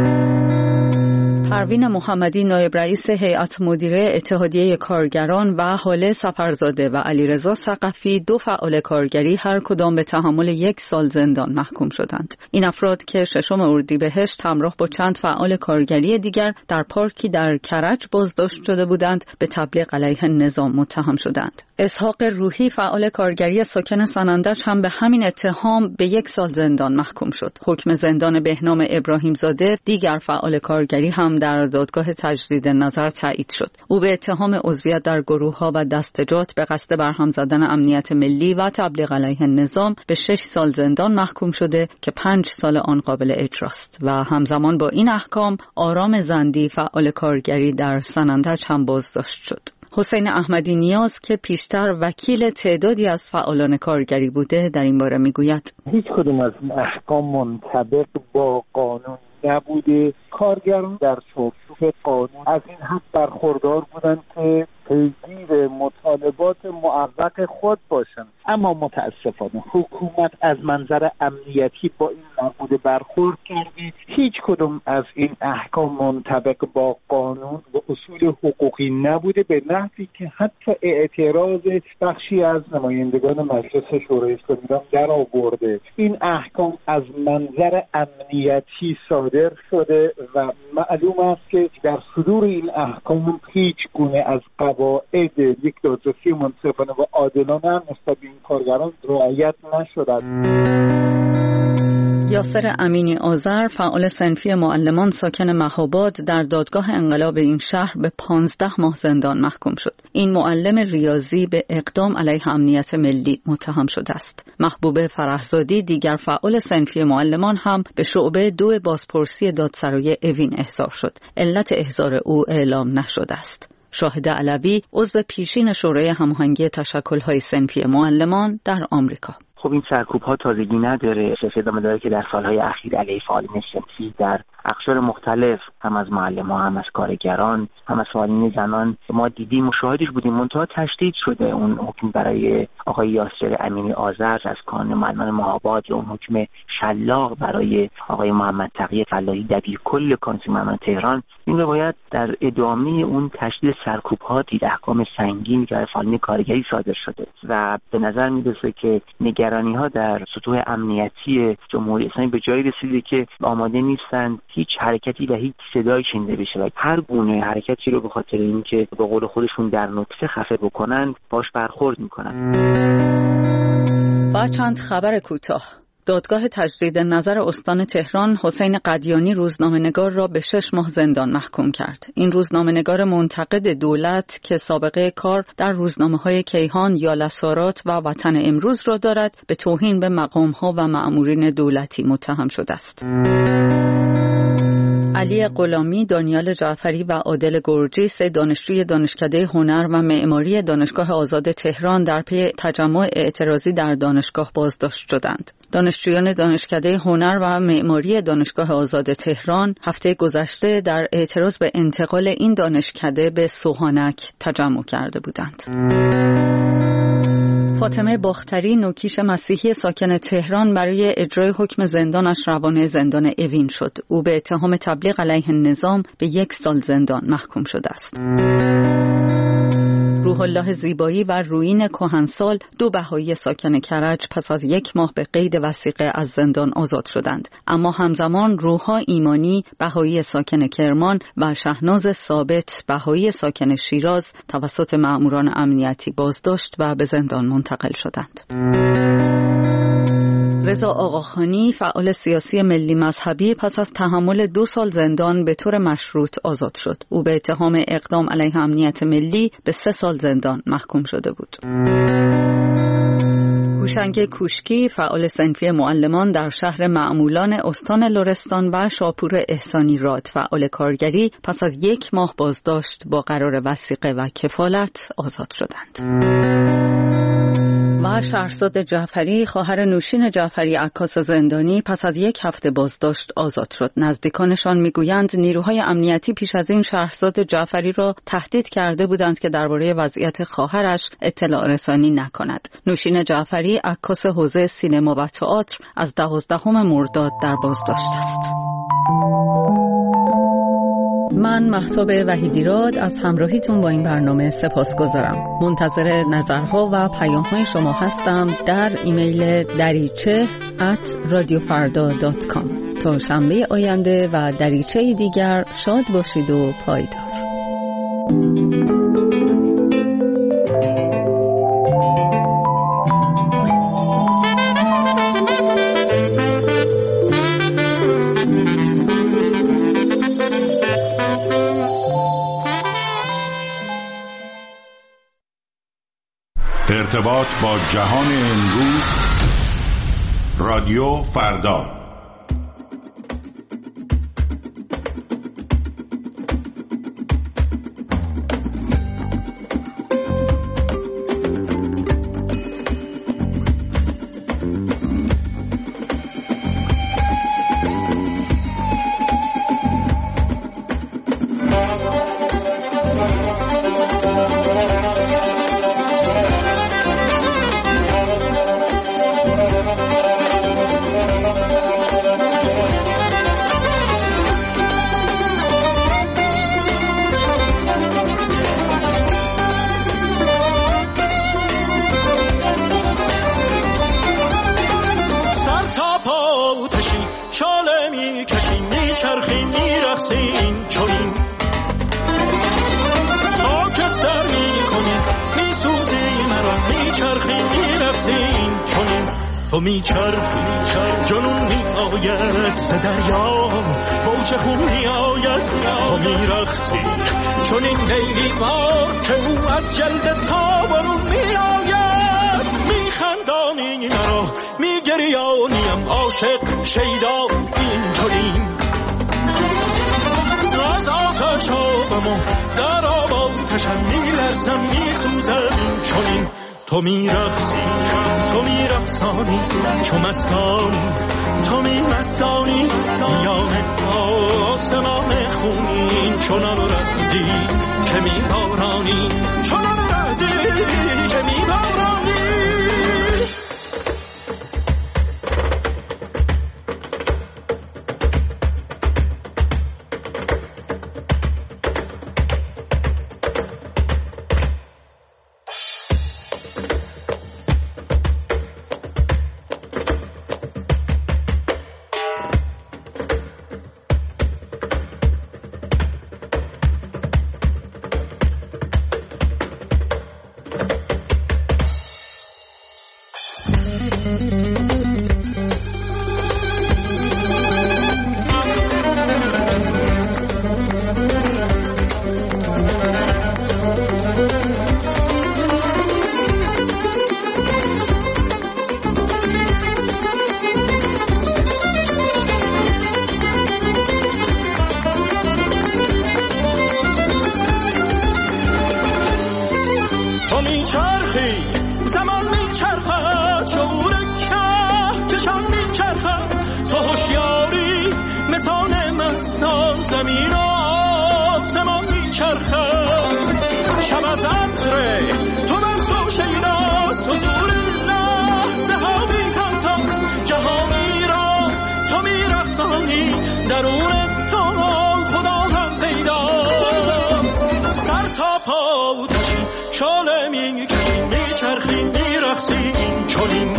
پروین محمدی نایب رئیس هیئت مدیره اتحادیه کارگران و هاله سفرزاده و علیرضا ثقفی، دو فعال کارگری هر کدام به تحمل یک سال زندان محکوم شدند. این افراد که ششم اردیبهشت همراه با چند فعال کارگری دیگر در پارکی در کرج بازداشت شده بودند، به تبلیغ علیه نظام متهم شدند. اسحاق روحی فعال کارگری ساکن سنندج هم به همین اتهام به یک سال زندان محکوم شد. حکم زندان بهنام ابراهیم زاده دیگر فعال کارگری هم در دادگاه تجدید نظر تایید شد. او به اتهام عضویت در گروه‌ها و دستجات به قصد برهم زدن امنیت ملی و تبلیغ علیه نظام به شش سال زندان محکوم شده که پنج سال آن قابل اجراست. و همزمان با این احکام آرام زندی فعال کارگری در سنندج هم بازداشت شد. حسین احمدی نیاز که پیشتر وکیل تعدادی از فعالان کارگری بوده در این باره میگوید: هیچ کدوم از این احکام منطبق با قانون نبوده. کارگران در چارچوب قانون از این حق برخوردار بودند که پیگیر مطالبات معوق خود باشند، اما متاسفانه حکومت از منظر امنیتی با این مقوله برخورد کرده. هیچ کدوم از این احکام منطبق با قانون و اصول حقوقی نبوده، به نحوی که حتی اعتراض بخشی از نمایندگان مجلس شورای اسلامی را در آورده. این احکام از منظر امنیتی صادر شده و معلوم است که در صدور این احکام هیچ گونه از قواعد یک دادرسی منصفانه و عادلانه هم نسبت به این کارگران رعایت نشده. یاسر امینی آذر فعال صنفی معلمان ساکن مهاباد در دادگاه انقلاب این شهر به پانزده ماه زندان محکوم شد. این معلم ریاضی به اقدام علیه امنیت ملی متهم شده است. محبوب فرحزادی دیگر فعال صنفی معلمان هم به شعبه دو بازپرسی دادسرای اوین احضار شد. علت احضار او اعلام نشده است. شاهد علوی عضو پیشین شورای هماهنگی تشکل‌های صنفی معلمان در آمریکا: خب این سرکوب‌ها تازگی نداره. ادامه داره که در سالهای اخیر علیه فعالین صنفی در اقشار مختلف، هم از معلمان، هم از کارگران، هم از فعالین زنان ما دیدیم، مشاهدش بودیم. منتها تشدید شده اون حکم برای آقای یاسر امینی آذر از کانون معلمان مهاباد یا اون حکم شلاق برای آقای محمد تقی فلاحی دبیرکل کانون معلمان تهران. این رو باید در ادامه اون تشدید سرکوب‌ها دید، احکام سنگین که فعالین کارگری صادر شده و به نظر می‌رسه که نگر نگرانی ها در سطوح امنیتی جمهوری اسلامی به جایی رسیده که آماده نیستند هیچ حرکتی و هیچ صدایی شنیده بشه و هر گونه حرکتی رو به خاطر اینکه به قول خودشون در نطفه خفه بکنن باش برخورد میکنن. با چند خبر کوتاه. دادگاه تجدید نظر استان تهران حسین قدیانی روزنامه‌نگار را به شش ماه زندان محکوم کرد. این روزنامه‌نگار منتقد دولت که سابقه کار در روزنامه‌های کیهان، یالسارات و وطن امروز را دارد، به توهین به مقام‌ها و مأمورین دولتی متهم شده است. علی غلامی، دانیال جعفری و عادل گرجی، سه دانشجوی دانشکده هنر و معماری دانشگاه آزاد تهران در پی تجمع اعتراضی در دانشگاه بازداشت شدند. دانشجویان دانشکده هنر و معماری دانشگاه آزاد تهران هفته گذشته در اعتراض به انتقال این دانشکده به سوهانک تجمع کرده بودند. فاطمه باختری، نوکیش مسیحی ساکن تهران، برای اجرای حکم زندانش روانه زندان اوین شد. او به اتهام تبلیغ علیه نظام به یک سال زندان محکوم شده است. روح الله زیبایی و رویین کهنسال، دو بهایی ساکن کرج، پس از یک ماه به قید وثیقه از زندان آزاد شدند. اما همزمان روحا ایمانی، بهایی ساکن کرمان، و شهناز ثابت، بهایی ساکن شیراز، توسط مأموران امنیتی بازداشت و به زندان منتقل شدند. رضا آقاخانی، فعال سیاسی ملی مذهبی، پس از تحمل دو سال زندان به طور مشروط آزاد شد. او به اتهام اقدام علیه امنیت ملی به سه سال زندان محکوم شده بود. هوشنگ کوشکی، فعال صنفی معلمان در شهر معمولان استان لرستان، و شاپور احسانی راد، فعال کارگری، پس از یک ماه بازداشت با قرار وثیقه و کفالت آزاد شدند. و شهرزاد جعفری، خواهر نوشین جعفری عکاس زندانی، پس از یک هفته بازداشت آزاد شد. نزدیکانشان میگویند نیروهای امنیتی پیش از این شهرزاد جعفری را تهدید کرده بودند که درباره وضعیت خواهرش اطلاع رسانی نکند. نوشین جعفری، عکاس حوزه سینما و تئاتر، از دوازدهم مرداد در بازداشت است. من مهتاب وحیدیراد از همراهیتون با این برنامه سپاسگزارم. منتظر نظرها و پیام‌های شما هستم در ایمیل دریچه ات رادیو فردا دات کام. تا شنبه آینده و دریچه دیگر شاد باشید و پایدار. ارتباط با جهان امروز، رادیو فردا. تو میچرخی جنون میآید ز دریا، موج خون میآید تو میرقصی چون این لیلی بار که او از جلد تابرون میآید. میخندانی مرا میگریانیم عاشق شیدا اینطوریم، از آتش آبمو در آب آتشم میلرزم میسوزم چونین. تو میرقصی تو میرقصانی چو مستانی، تو میمستانی میان آسمان خونین، چنان ردی که میبارانی، چنان ردی که میبارانی. میچرخی زمان میچرخد شعور که کشان میچرخد تو هوشیاری مثال مستان زمین و آسمان میچرخد شب از عطر تو بست و شیداست حضور لحظه ها بی‌همتاست جهانی را تو میرقصانی درون تو خدا هم پیداست سر تا پا کشی شاله میکشی میچرخی میرقصی این چنین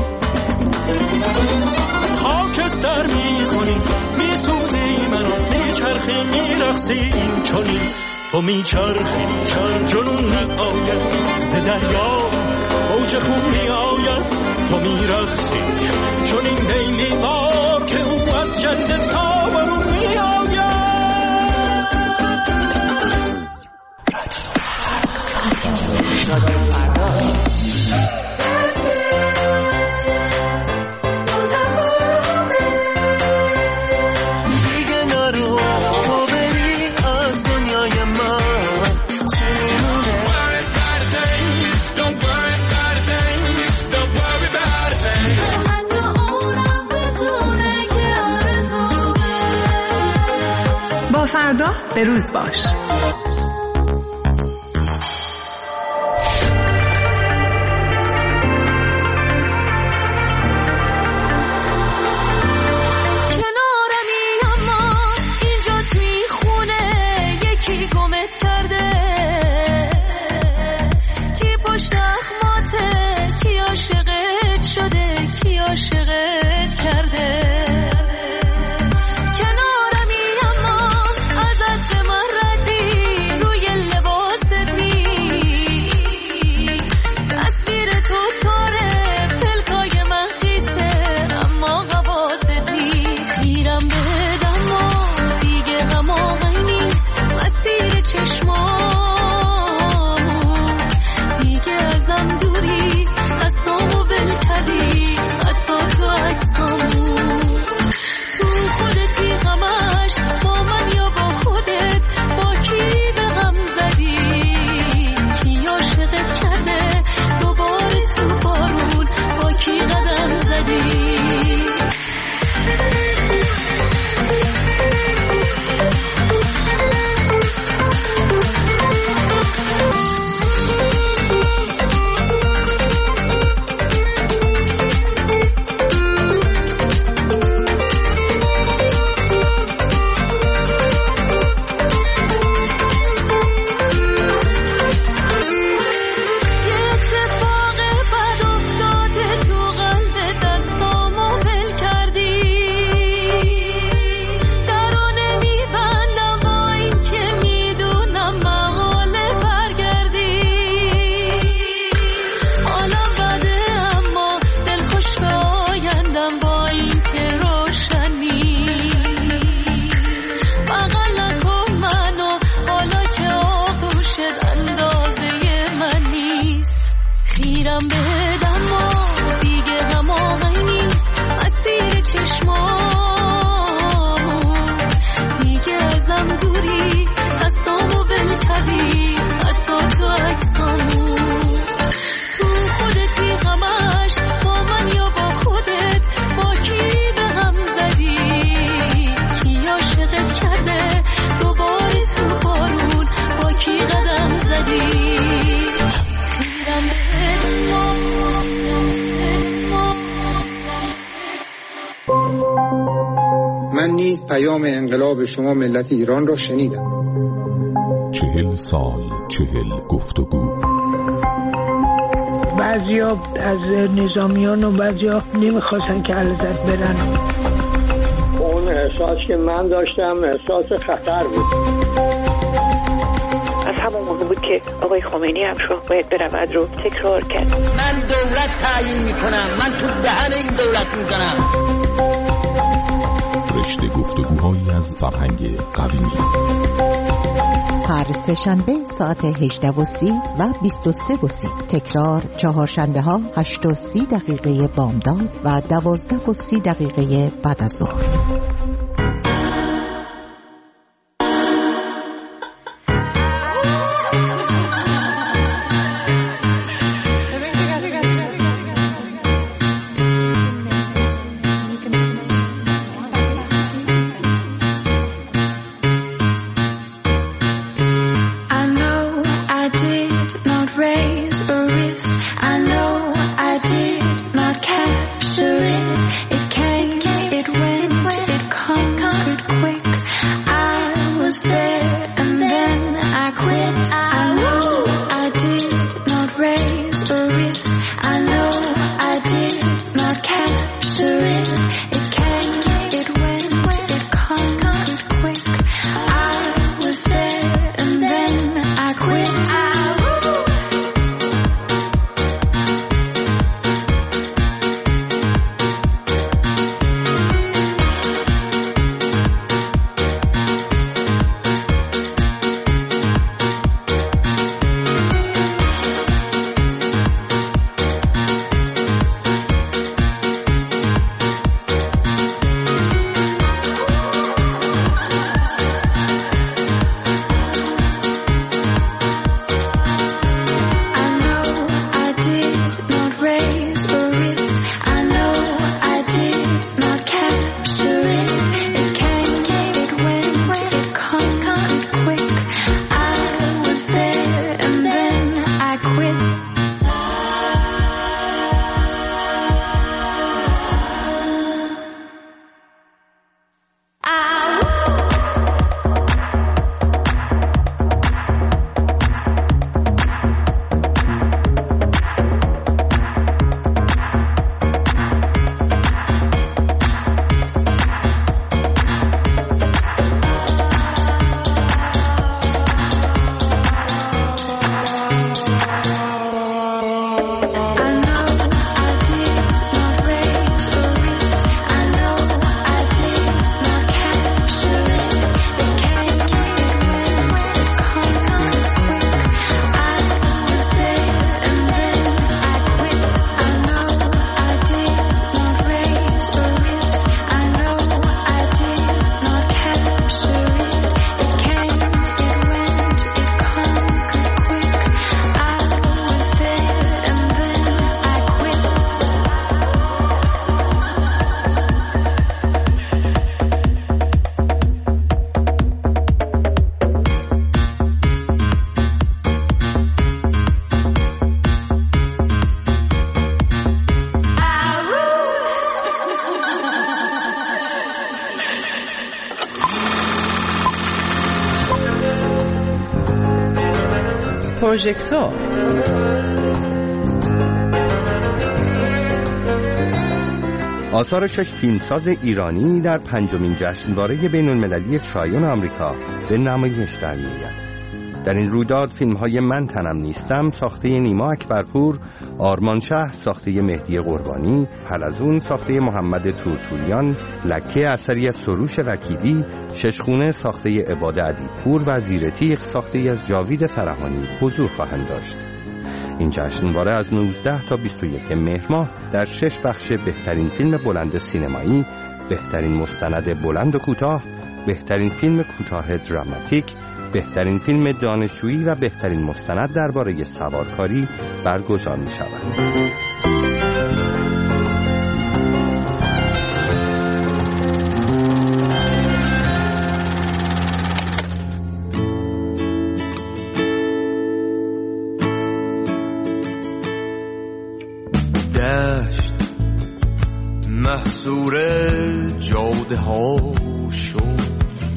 خاکستر میکنی میسوزی منو میچرخی میرقصی این چنین تو میچرخی چر جنون میآید ز دریا اوج خون میآید تو میرقصی چنین بیلی با که او از جنت تا برون میآید فردا به روز باش. من نیز پیام انقلاب شما ملت ایران را شنیدم. چهل سال چهل گفتگو. بعضیا از نظامیان و بعضیا نمیخواستن که علیزاده برن. اون احساس که من داشتم احساس خطر بود. از همون موقع بود که آقای خمینی هم شو باید برود رو تکرار کرد. من دولت تعیین میکنم، من تو دهن این دولت میزنم. رشته گفتگوهایی از فرهنگ قومی. هر سه شنبه ساعت هجده و سی و بیست و سه و سی. تکرار چهارشنبه ها هشت و سی دقیقه بامداد و دوازده و سی دقیقه بعد از ظهر. پروژکتور آثار شش فیلمساز ایرانی در پنجمین جشنواره بین‌المللی ترایون آمریکا به نمایش در می‌آید. در این رویداد فیلم‌های من تنم نیستم ساخته نیما اکبرپور، آرمان شهر ساخته مهدی قربانی، حلزون ساخته محمد تورتوریان، لکه اثری از سروش وکیلی، ششخونه ساخته عباد ادیبپور و زیر تیغ ساخته از جاوید فرهانی حضور خواهند داشت. این جشنواره از نوزده تا بیست و یک مهر ماه در شش بخش بهترین فیلم بلند سینمایی، بهترین مستند بلند و کوتاه، بهترین فیلم کوتاه دراماتیک، بهترین فیلم دانشجویی و بهترین مستند درباره سوارکاری برگزار می شود. دشت محصور جاده ها شد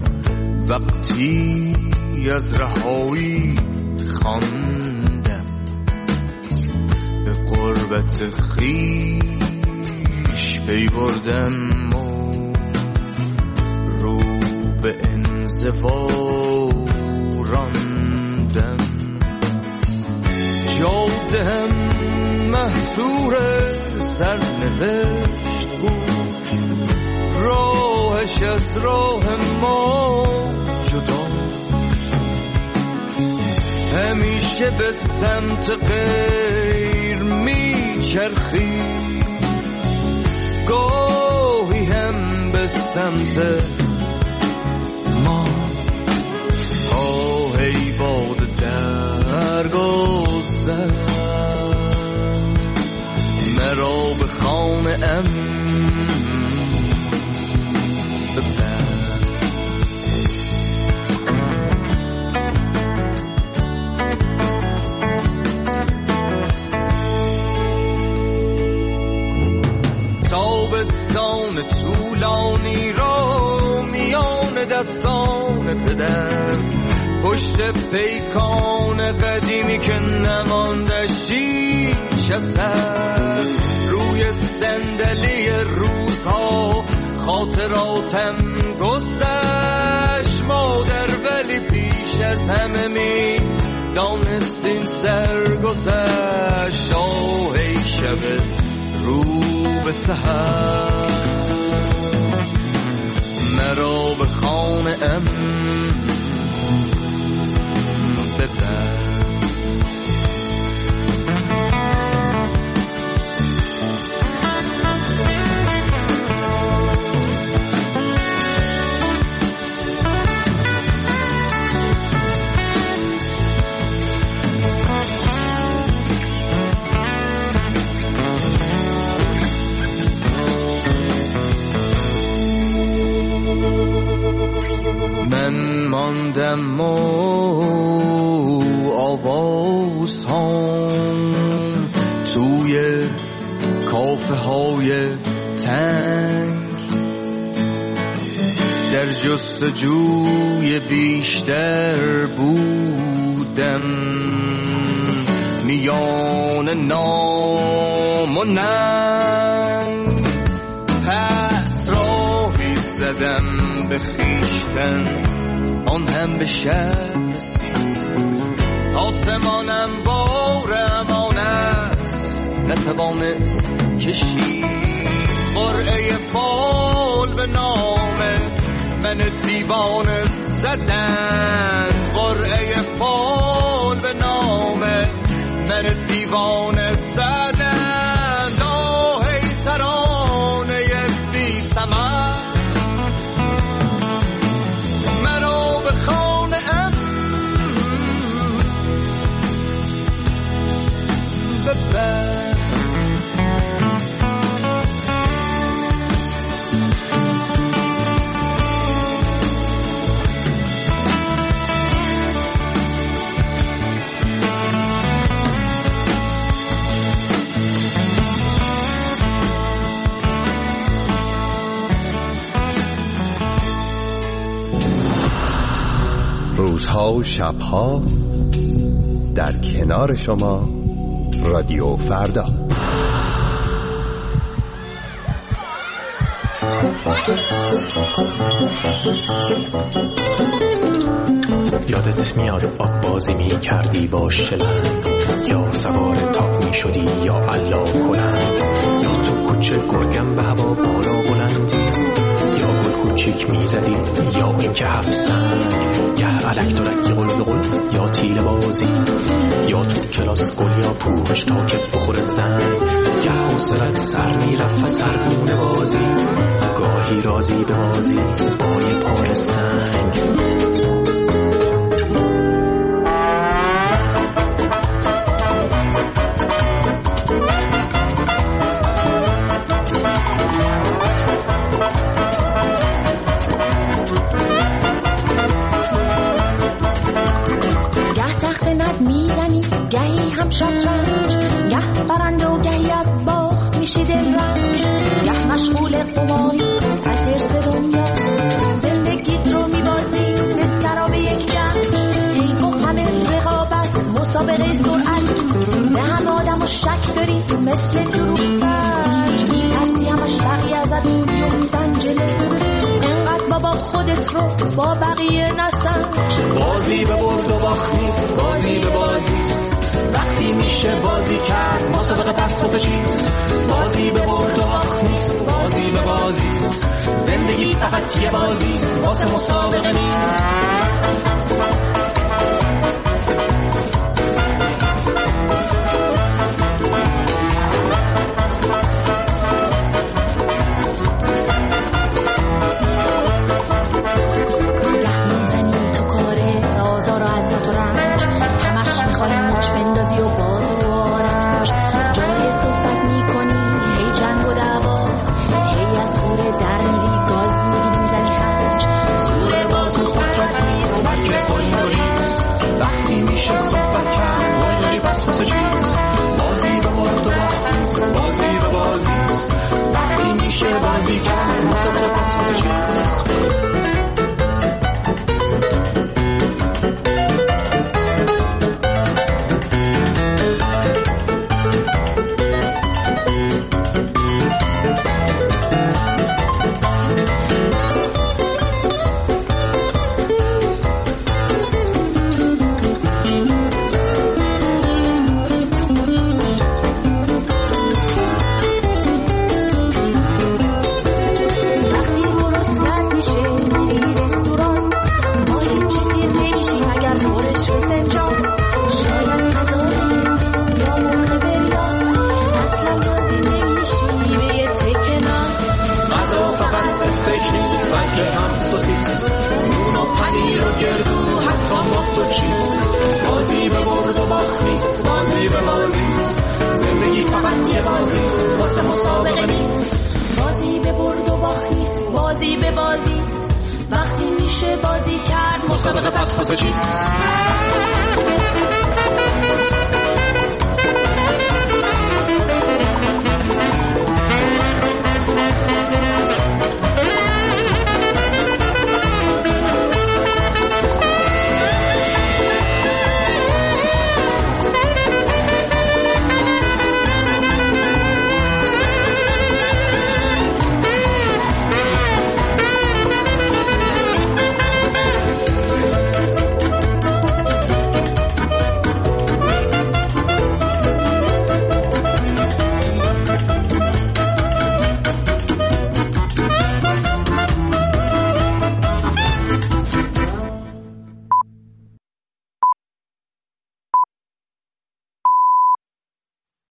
وقتی از رهایی خواندم، به قربت خویش پی بردم و رو به انزوا راندم. جاده هم محصور سرنوشت بود، راهش از راه ما جدا، همیشه به سمت غیر می چرخی، گاهی هم به سمت ما. آه ای باد درگذر مرا به خانه ام ببر. زمستان طولانی رو میان دستان پدر، پشت پیکان قدیمی که نمانده شیش اثر، روی صندلی روزها خاطراتم گذشت مادر، ولی پیش از همه می دانستین سر گذشت. آه ای شب رو به سحر، مرا به خانه ام ببر. من ماندم و آواز هم توی کافه های تنگ، در جستجوی بیشتر بودم میان نام و ننگ. پس راهی زدم به خیشتن، آن هم به شهر رسید. آسمانم بار امانت نتوانست کشید. قرعه فال به نام من دیوانه زدن، قرعه فال به نام من دیوانه زدن. آهی ترانه بی ثمر، روزها و شبها در کنار شما، رادیو فردا. یادت میاد آب بازی می کردی با شلنگ، یا سوار تاپ می شدی یا علا کلنگ، یا تو کوچه گرگم به هوا بالا بلندی، یا گل کوچیک می زدی یا این که هفت سنگ، گه علک درکی قل بقل یا تیل بازی، یا تو کلاس گل یا پوش تا که بخور زنگ، گه حوصلت سر می رفت سرگونه بازی، گاهی رازی به بازی با یه پار سنگ. گهی هم شطرنج، گه برنده و گهی از باخت میشی دلرنج، گه مشغول قماری از حرص دنیا، زندگیت رو میبازی مثل را به یک گنج. ای با همه رقابت مسابقه سرعت، به همه آدم و شک داری مثل دروغ سنج، میترسی همش بقیه ازت بیفتن جلو، انقدر بابا خودت رو با بقیه نسنج. بازی به برد و باخت نیست، بازی به بازیست، وقتی میشه بازی کرد مسابقه پس خود چیست. بازی به برد و باخت نیست، بازی به بازیست، زندگی فقط یه بازیست واسه مسابقه نیست. در میری گاز میگیری میزنی خرج، زور بازو خود را بازیست، واسه مسابقه نیست. بازی به برد و باخت نیست، بازی به بازیست. وقتی میشه بازی کرد مسابقه پس واسه چیست؟